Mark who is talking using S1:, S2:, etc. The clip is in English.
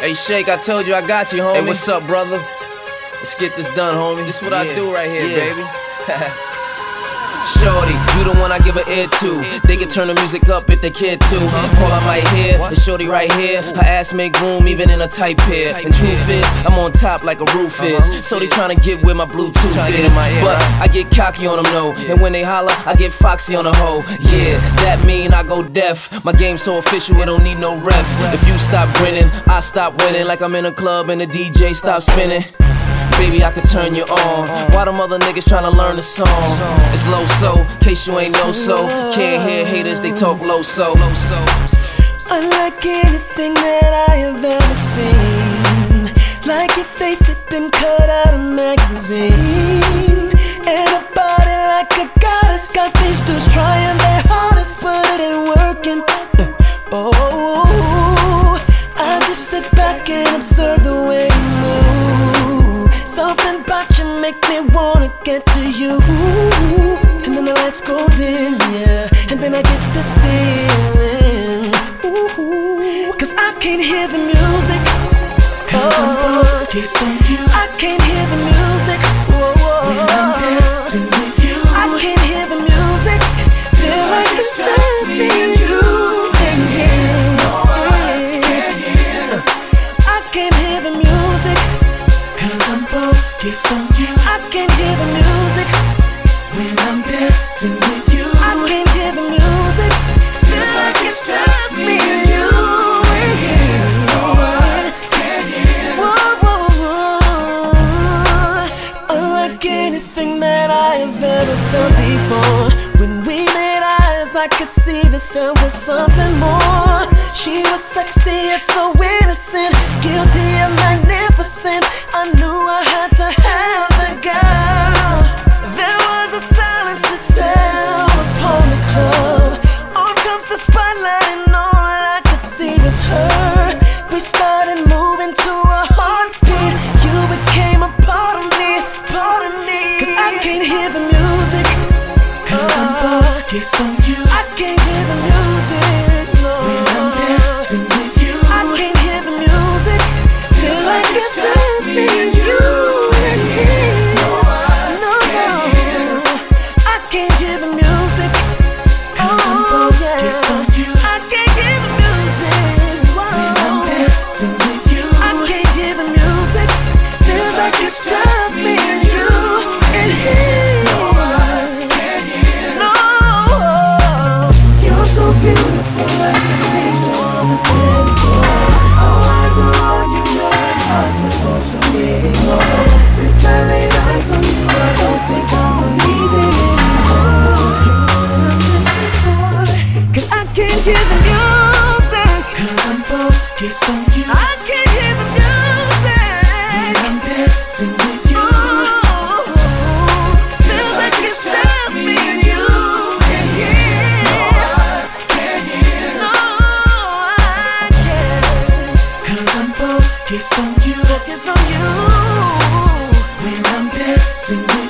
S1: Hey Shake, I told you I got you, homie. Hey, what's up, brother? Let's get this done, homie. This what I do right here, baby. Shorty, you the one I give an ear to. They can turn the music up if they care to. All I might hear is Shorty right here. Her ass make room even in a tight pair. And truth is, I'm on top like a roof is. So they tryna get where my Bluetooth is. But I get cocky on them, no. And when they holler, I get foxy on the hoe. Yeah, that mean I go deaf. My game so official, it don't need no ref. If you stop grinning, I stop winning. Like I'm in a club and the DJ stop spinning. Baby, I could turn you on. Why them other niggas tryna learn the song? It's low so, case you ain't know so. Can't hear haters, they talk low so.
S2: Unlike anything that I have ever seen. Like your face had been cut out of a magazine. And a body like a goddess. Got these dudes trying their hardest, but it ain't working. I just sit back and observe the way you move. Something about you make me wanna get to you. And then the lights go dim, yeah. And then I get this feeling. Cause I can't hear the music. Cause I'm focused on you. I can't hear the music. When I'm dancing with you. I can't hear the music. Feels like it's just me and you. Focus on you. I can't hear the music when I'm dancing with you. I can't hear the music. Feels like it's just me and you. Unlike anything that I have ever felt before. When we made eyes, I could see that there was something more. She was sexy and so innocent, guilty and magnificent. I knew I had to have the girl. There was a silence that fell upon the club. On comes the spotlight and all I could see was her. We started moving to a heartbeat. You became a part of me, part of me. Cause I can't hear the music. Cause I'm focused on you. I can't hear the music, no. When I'm dancing with you. I can't hear the music. Feels like it's just me and you. I can't hear the music. Cause I'm focused on you. I can't hear the music. When I'm dancing with you. I can't hear the music. Feels like it's just me and you. And here. No. You're so beautiful like an angel on the dance floor. All eyes are on you, you're impossible to ignore. Since I laid eyes on you, I don't think I'm believing anymore. Cause I can't hear the music. Cause I'm focused on you. I can't hear the music. When I'm dancing with you. Feels like it's just me and you. And yeah. No, I can't hear. No, I can't. Cause I'm focused on you. Focus on you. When I'm dancing with you.